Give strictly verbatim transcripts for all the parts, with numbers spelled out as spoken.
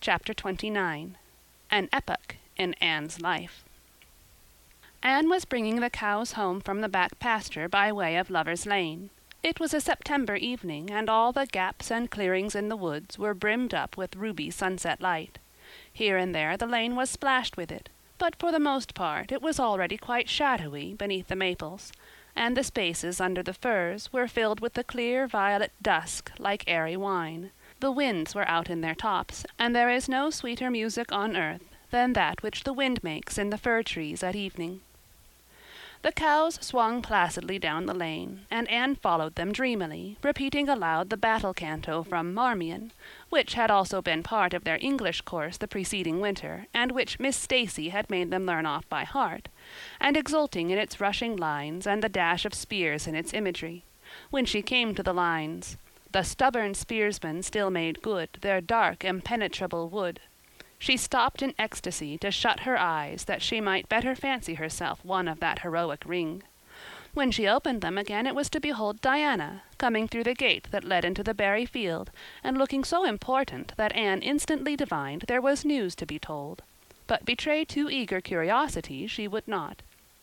Chapter twenty-nine. An Epoch in Anne's Life. Anne was bringing the cows home from the back pasture by way of Lover's Lane. It was a September evening, and all the gaps and clearings in the woods were brimmed up with ruby sunset light. Here and there the lane was splashed with it, but for the most part it was already quite shadowy beneath the maples, and the spaces under the firs were filled with the clear violet dusk like airy wine. The winds were out in their tops, and there is no sweeter music on earth than that which the wind makes in the fir trees at evening. The cows swung placidly down the lane, and Anne followed them dreamily, repeating aloud the battle canto from Marmion, which had also been part of their English course the preceding winter, and which Miss Stacy had made them learn off by heart, and exulting in its rushing lines and the dash of spears in its imagery. When she came to the lines, "The stubborn spearsmen still made good their dark impenetrable wood," she stopped in ecstasy to shut her eyes that she might better fancy herself one of that heroic ring. When she opened them again it was to behold Diana, coming through the gate that led into the berry field, and looking so important that Anne instantly divined there was news to be told. But betray too eager curiosity she would not.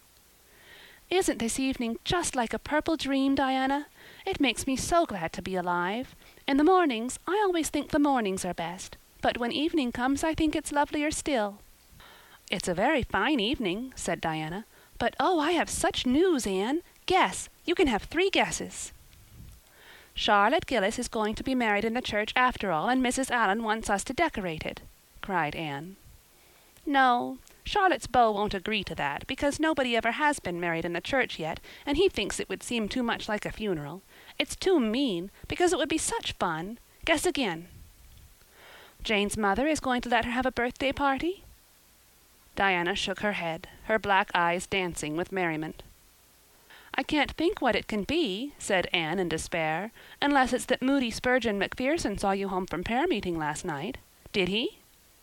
"Isn't this evening just like a purple dream, Diana? It makes me so glad to be alive. In the mornings, I always think the mornings are best, but when evening comes I think it's lovelier still." "It's a very fine evening," said Diana. "But oh, I have such news, Anne! Guess! You can have three guesses." "Charlotte Gillis is going to be married in the church after all, and Missus Allen wants us to decorate it," cried Anne. "No, Charlotte's beau won't agree to that, because nobody ever has been married in the church yet, and he thinks it would seem too much like a funeral. It's too mean, because it would be such fun. Guess again." "Jane's mother is going to let her have a birthday party?" Diana shook her head, her black eyes dancing with merriment. "I can't think what it can be," said Anne in despair, "unless it's that Moody Spurgeon Macpherson saw you home from prayer-meeting last night. Did he?"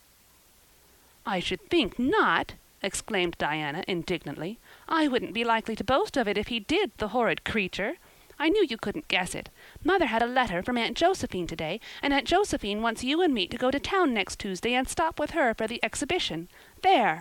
"I should think not!" exclaimed Diana indignantly. "I wouldn't be likely to boast of it if he did, the horrid creature! I knew you couldn't guess it. Mother had a letter from Aunt Josephine today, and Aunt Josephine wants you and me to go to town next Tuesday and stop with her for the exhibition. There!"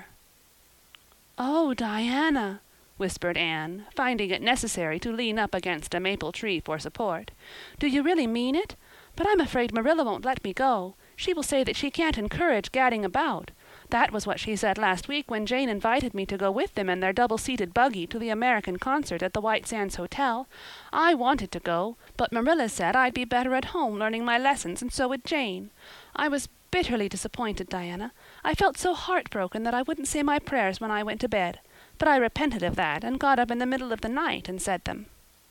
"Oh, Diana," whispered Anne, finding it necessary to lean up against a maple tree for support. "Do you really mean it? But I'm afraid Marilla won't let me go. She will say that she can't encourage gadding about. That was what she said last week when Jane invited me to go with them in their double-seated buggy to the American concert at the White Sands Hotel. I wanted to go, but Marilla said I'd be better at home learning my lessons, and so would Jane. I was bitterly disappointed, Diana. I felt so heartbroken that I wouldn't say my prayers when I went to bed. But I repented of that and got up in the middle of the night and said them."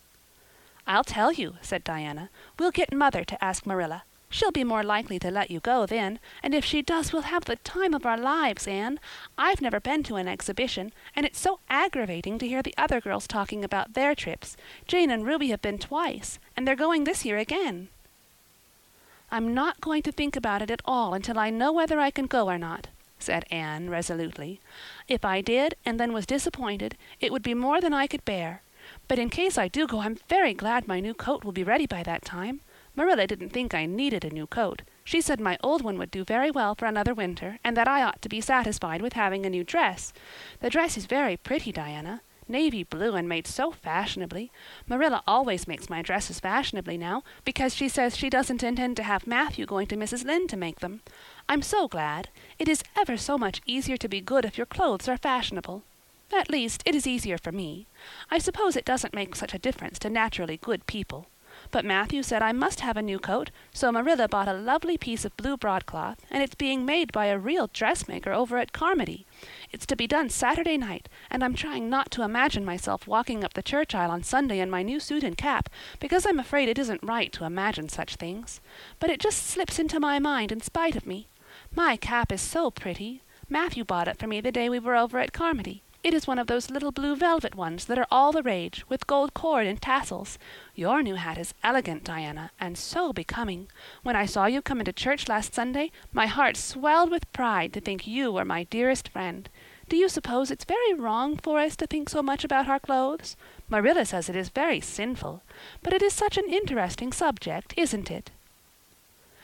"I'll tell you," said Diana. "We'll get Mother to ask Marilla. She'll be more likely to let you go then, and if she does we'll have the time of our lives, Anne. I've never been to an exhibition, and it's so aggravating to hear the other girls talking about their trips. Jane and Ruby have been twice, and they're going this year again." "I'm not going to think about it at all until I know whether I can go or not," said Anne resolutely. "If I did, and then was disappointed, it would be more than I could bear. But in case I do go, I'm very glad my new coat will be ready by that time. Marilla didn't think I needed a new coat. She said my old one would do very well for another winter, and that I ought to be satisfied with having a new dress. The dress is very pretty, Diana. Navy blue and made so fashionably. Marilla always makes my dresses fashionably now, because she says she doesn't intend to have Matthew going to Missus Lynde to make them. I'm so glad. It is ever so much easier to be good if your clothes are fashionable. At least, it is easier for me. I suppose it doesn't make such a difference to naturally good people. But Matthew said I must have a new coat, so Marilla bought a lovely piece of blue broadcloth, and it's being made by a real dressmaker over at Carmody. It's to be done Saturday night, and I'm trying not to imagine myself walking up the church aisle on Sunday in my new suit and cap, because I'm afraid it isn't right to imagine such things. But it just slips into my mind in spite of me. My cap is so pretty. Matthew bought it for me the day we were over at Carmody. It is one of those little blue velvet ones that are all the rage, with gold cord and tassels. Your new hat is elegant, Diana, and so becoming. When I saw you come into church last Sunday, my heart swelled with pride to think you were my dearest friend. Do you suppose it's very wrong for us to think so much about our clothes? Marilla says it is very sinful. But it is such an interesting subject, isn't it?"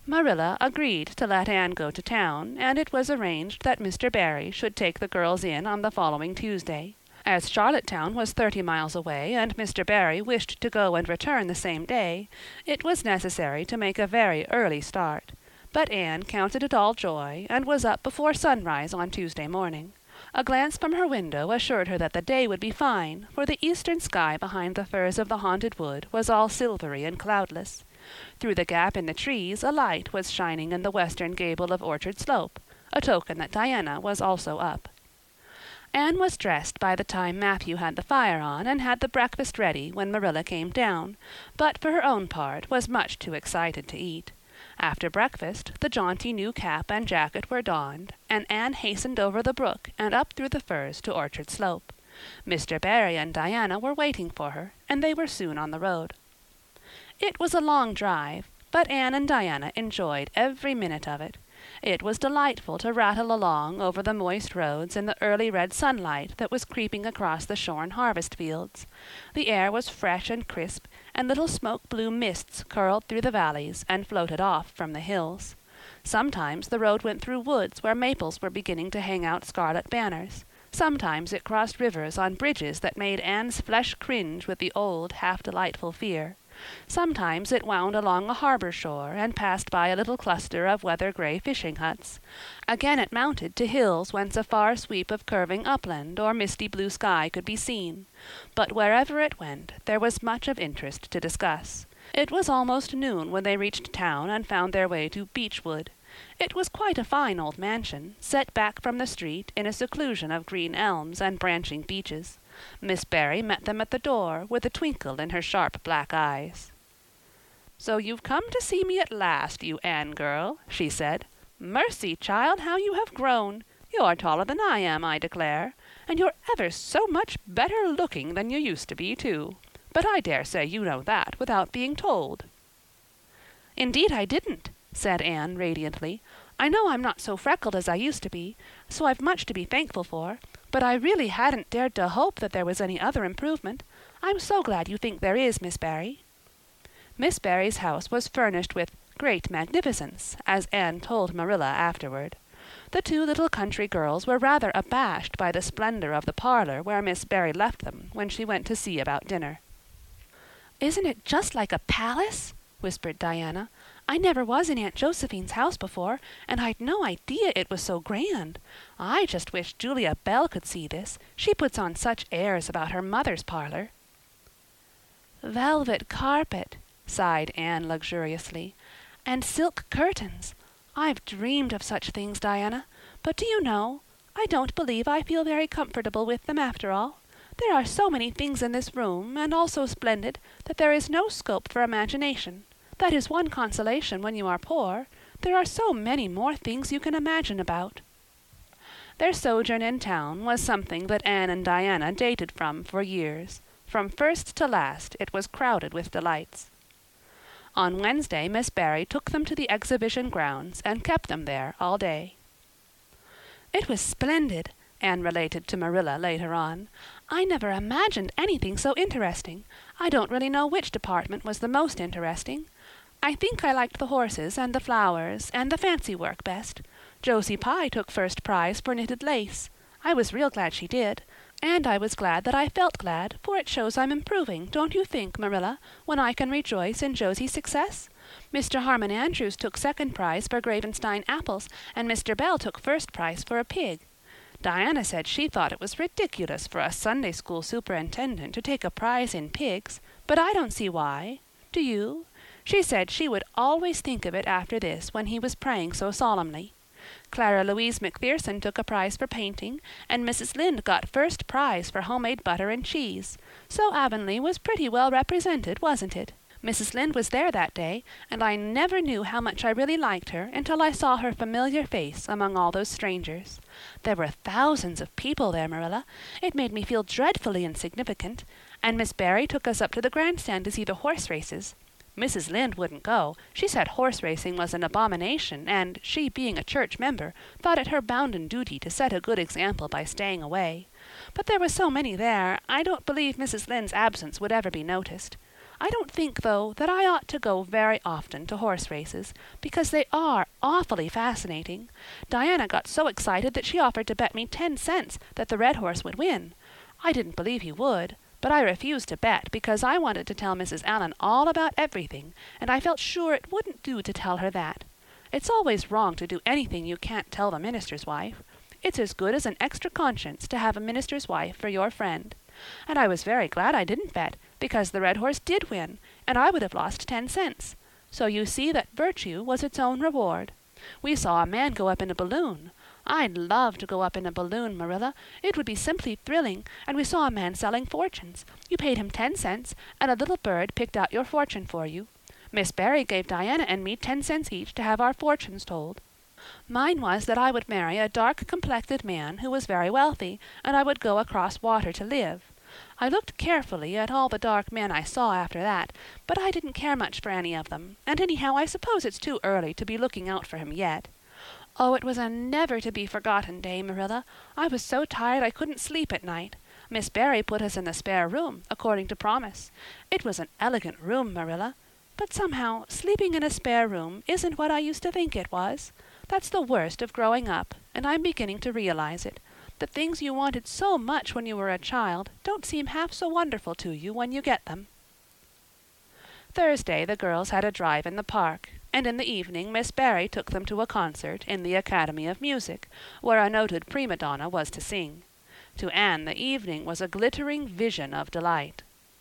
Marilla agreed to let Anne go to town, and it was arranged that Mister Barry should take the girls in on the following Tuesday. As Charlottetown was thirty miles away, and Mister Barry wished to go and return the same day, it was necessary to make a very early start. But Anne counted it all joy, and was up before sunrise on Tuesday morning. A glance from her window assured her that the day would be fine, for the eastern sky behind the firs of the haunted wood was all silvery and cloudless. Through the gap in the trees a light was shining in the western gable of Orchard Slope, a token that Diana was also up. Anne was dressed by the time Matthew had the fire on, and had the breakfast ready when Marilla came down, but for her own part was much too excited to eat. After breakfast the jaunty new cap and jacket were donned, and Anne hastened over the brook and up through the firs to Orchard Slope. Mister Barry and Diana were waiting for her, and they were soon on the road. It was a long drive, but Anne and Diana enjoyed every minute of it. It was delightful to rattle along over the moist roads in the early red sunlight that was creeping across the shorn harvest fields. The air was fresh and crisp, and little smoke-blue mists curled through the valleys and floated off from the hills. Sometimes the road went through woods where maples were beginning to hang out scarlet banners. Sometimes it crossed rivers on bridges that made Anne's flesh cringe with the old, half-delightful fear. Sometimes it wound along a harbor shore and passed by a little cluster of weather-gray fishing huts. Again it mounted to hills whence a far sweep of curving upland or misty blue sky could be seen. But wherever it went, there was much of interest to discuss. It was almost noon when they reached town and found their way to Beechwood. It was quite a fine old mansion, set back from the street in a seclusion of green elms and branching beeches. Miss Barry met them at the door, with a twinkle in her sharp black eyes. "So you've come to see me at last, you Anne girl," she said. "Mercy, child, how you have grown! You're taller than I am, I declare. And you're ever so much better looking than you used to be, too. But I dare say you know that without being told." "Indeed I didn't," said Anne radiantly. "I know I'm not so freckled as I used to be, so I've much to be thankful for. But I really hadn't dared to hope that there was any other improvement. I'm so glad you think there is, Miss Barry." Miss Barry's house was furnished with great magnificence, as Anne told Marilla afterward. The two little country girls were rather abashed by the splendor of the parlor where Miss Barry left them when she went to see about dinner. "Isn't it just like a palace?" whispered Diana. "I never was in Aunt Josephine's house before, and I'd no idea it was so grand. I just wish Julia Bell could see this. She puts on such airs about her mother's parlor." "Velvet carpet," sighed Anne luxuriously, "and silk curtains. I've dreamed of such things, Diana. But do you know, I don't believe I feel very comfortable with them after all. There are so many things in this room, and all so splendid, that there is no scope for imagination. That is one consolation when you are poor. There are so many more things you can imagine about." Their sojourn in town was something that Anne and Diana dated from for years. From first to last it was crowded with delights. On Wednesday Miss Barry took them to the exhibition grounds and kept them there all day. "It was splendid," Anne related to Marilla later on. "I never imagined anything so interesting. I don't really know which department was the most interesting. I think I liked the horses and the flowers and the fancy work best. Josie Pye took first prize for knitted lace. I was real glad she did. And I was glad that I felt glad, for it shows I'm improving, don't you think, Marilla, when I can rejoice in Josie's success? Mister Harmon Andrews took second prize for Gravenstein apples, and Mister Bell took first prize for a pig. Diana said she thought it was ridiculous for a Sunday school superintendent to take a prize in pigs, but I don't see why. Do you? She said she would always think of it after this when he was praying so solemnly. Clara Louise McPherson took a prize for painting, and Missus Lynde got first prize for homemade butter and cheese. So Avonlea was pretty well represented, wasn't it? Missus Lynde was there that day, and I never knew how much I really liked her until I saw her familiar face among all those strangers. There were thousands of people there, Marilla. It made me feel dreadfully insignificant, and Miss Barry took us up to the grandstand to see the horse races. Missus Lynde wouldn't go. She said horse racing was an abomination, and, she being a church member, thought it her bounden duty to set a good example by staying away. But there were so many there, I don't believe Missus Lynde's absence would ever be noticed. I don't think, though, that I ought to go very often to horse races, because they are awfully fascinating. Diana got so excited that she offered to bet me ten cents that the red horse would win. I didn't believe he would, but I refused to bet because I wanted to tell Missus Allen all about everything, and I felt sure it wouldn't do to tell her that. It's always wrong to do anything you can't tell the minister's wife. It's as good as an extra conscience to have a minister's wife for your friend. And I was very glad I didn't bet, because the red horse did win, and I would have lost ten cents. So you see that virtue was its own reward. We saw a man go up in a balloon. I'd love to go up in a balloon, Marilla. It would be simply thrilling, and we saw a man selling fortunes. You paid him ten cents, and a little bird picked out your fortune for you. Miss Barry gave Diana and me ten cents each to have our fortunes told. Mine was that I would marry a dark-complected man who was very wealthy, and I would go across water to live. I looked carefully at all the dark men I saw after that, but I didn't care much for any of them, and anyhow I suppose it's too early to be looking out for him yet. Oh, it was a never-to-be-forgotten day, Marilla. I was so tired I couldn't sleep at night. Miss Barry put us in the spare room, according to promise. It was an elegant room, Marilla, but somehow sleeping in a spare room isn't what I used to think it was. That's the worst of growing up, and I'm beginning to realize it. The things you wanted so much when you were a child don't seem half so wonderful to you when you get them. Thursday the girls had a drive in the park, and in the evening Miss Barry took them to a concert in the Academy of Music, where a noted prima donna was to sing. To Anne the evening was a glittering vision of delight.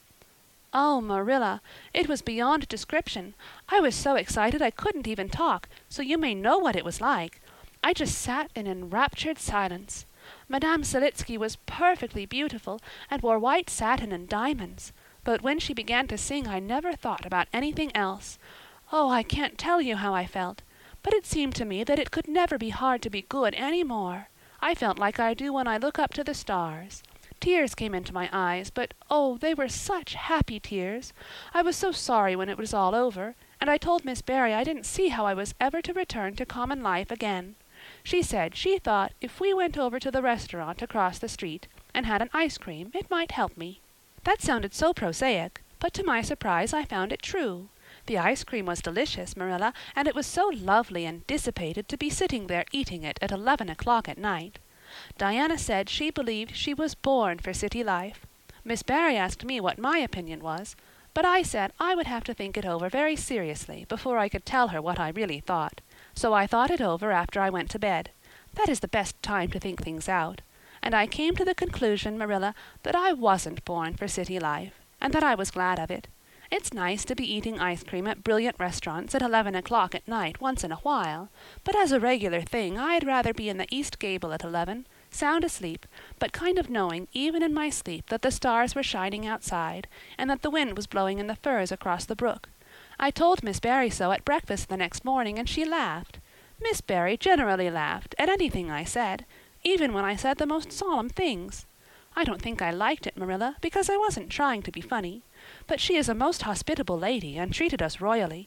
Oh, Marilla, it was beyond description. I was so excited I couldn't even talk, so you may know what it was like. I just sat in enraptured silence. Madame Selitsky was perfectly beautiful and wore white satin and diamonds, but when she began to sing I never thought about anything else. Oh, I can't tell you how I felt, but it seemed to me that it could never be hard to be good any more. I felt like I do when I look up to the stars. Tears came into my eyes, but oh, they were such happy tears. I was so sorry when it was all over, and I told Miss Barry I didn't see how I was ever to return to common life again. She said she thought if we went over to the restaurant across the street and had an ice cream, it might help me. That sounded so prosaic, but to my surprise I found it true. The ice cream was delicious, Marilla, and it was so lovely and dissipated to be sitting there eating it at eleven o'clock at night. Diana said she believed she was born for city life. Miss Barry asked me what my opinion was, but I said I would have to think it over very seriously before I could tell her what I really thought. So I thought it over after I went to bed. That is the best time to think things out. And I came to the conclusion, Marilla, that I wasn't born for city life, and that I was glad of it. It's nice to be eating ice cream at brilliant restaurants at eleven o'clock at night once in a while, but as a regular thing I'd rather be in the East Gable at eleven, sound asleep, but kind of knowing even in my sleep that the stars were shining outside, and that the wind was blowing in the firs across the brook. I told Miss Barry so at breakfast the next morning, and she laughed. Miss Barry generally laughed at anything I said, even when I said the most solemn things. I don't think I liked it, Marilla, because I wasn't trying to be funny, but she is a most hospitable lady and treated us royally.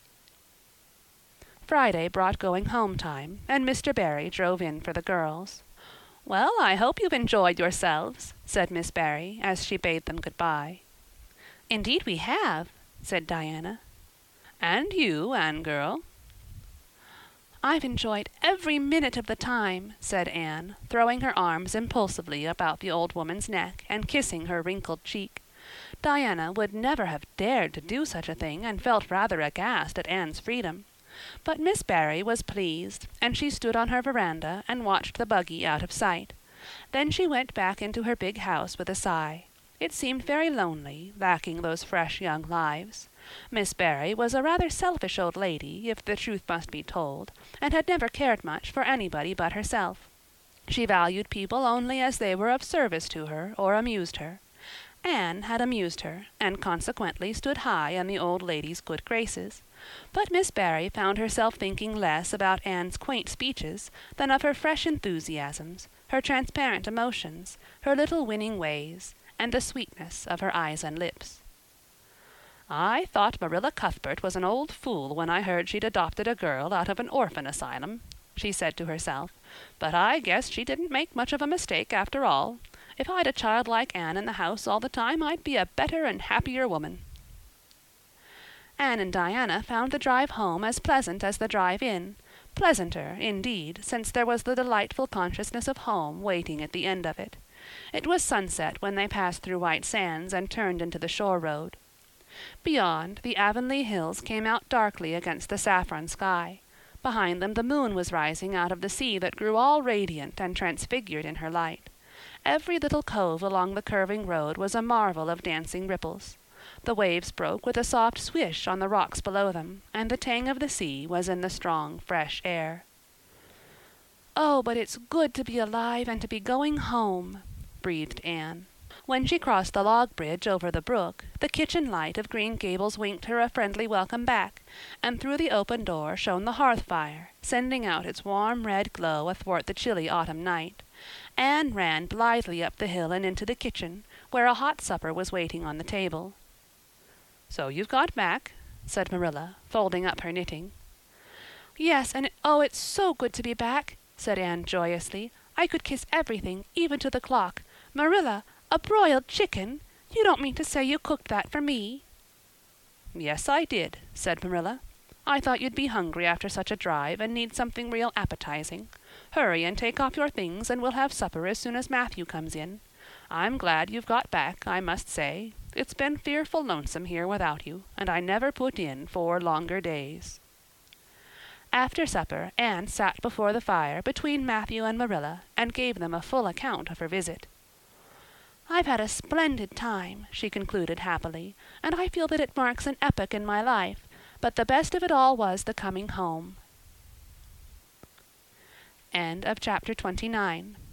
Friday brought going home time, and Mister Barry drove in for the girls. "Well, I hope you've enjoyed yourselves," said Miss Barry, as she bade them good-bye. "Indeed we have," said Diana. "And you, Anne girl?" "I've enjoyed every minute of the time," said Anne, throwing her arms impulsively about the old woman's neck and kissing her wrinkled cheek. Diana would never have dared to do such a thing, and felt rather aghast at Anne's freedom. But Miss Barry was pleased, and she stood on her veranda and watched the buggy out of sight. Then she went back into her big house with a sigh. It seemed very lonely, lacking those fresh young lives. Miss Barry was a rather selfish old lady, if the truth must be told, and had never cared much for anybody but herself. She valued people only as they were of service to her or amused her. Anne had amused her, and consequently stood high in the old lady's good graces. But Miss Barry found herself thinking less about Anne's quaint speeches than of her fresh enthusiasms, her transparent emotions, her little winning ways, and the sweetness of her eyes and lips. "I thought Marilla Cuthbert was an old fool when I heard she'd adopted a girl out of an orphan asylum," she said to herself, "but I guess she didn't make much of a mistake after all. If I'd a child like Anne in the house all the time I'd be a better and happier woman." Anne and Diana found the drive home as pleasant as the drive in, pleasanter, indeed, since there was the delightful consciousness of home waiting at the end of it. It was sunset when they passed through White Sands and turned into the shore road. Beyond, the Avonlea hills came out darkly against the saffron sky. Behind them the moon was rising out of the sea that grew all radiant and transfigured in her light. Every little cove along the curving road was a marvel of dancing ripples. The waves broke with a soft swish on the rocks below them, and the tang of the sea was in the strong, fresh air. "Oh, but it's good to be alive and to be going home," breathed Anne. When she crossed the log bridge over the brook, the kitchen light of Green Gables winked her a friendly welcome back, and through the open door shone the hearth fire, sending out its warm red glow athwart the chilly autumn night. Anne ran blithely up the hill and into the kitchen, where a hot supper was waiting on the table. "So you've got back," said Marilla, folding up her knitting. "Yes, and it, oh, it's so good to be back," said Anne joyously. "I could kiss everything, even to the clock. Marilla, a broiled chicken! You don't mean to say you cooked that for me?" "Yes, I did," said Marilla. "I thought you'd be hungry after such a drive and need something real appetizing. Hurry and take off your things and we'll have supper as soon as Matthew comes in. I'm glad you've got back, I must say. It's been fearful lonesome here without you, and I never put in four longer days." After supper, Anne sat before the fire between Matthew and Marilla and gave them a full account of her visit. "I've had a splendid time," she concluded happily, "and I feel that it marks an epoch in my life, but the best of it all was the coming home." End of chapter twenty-nine.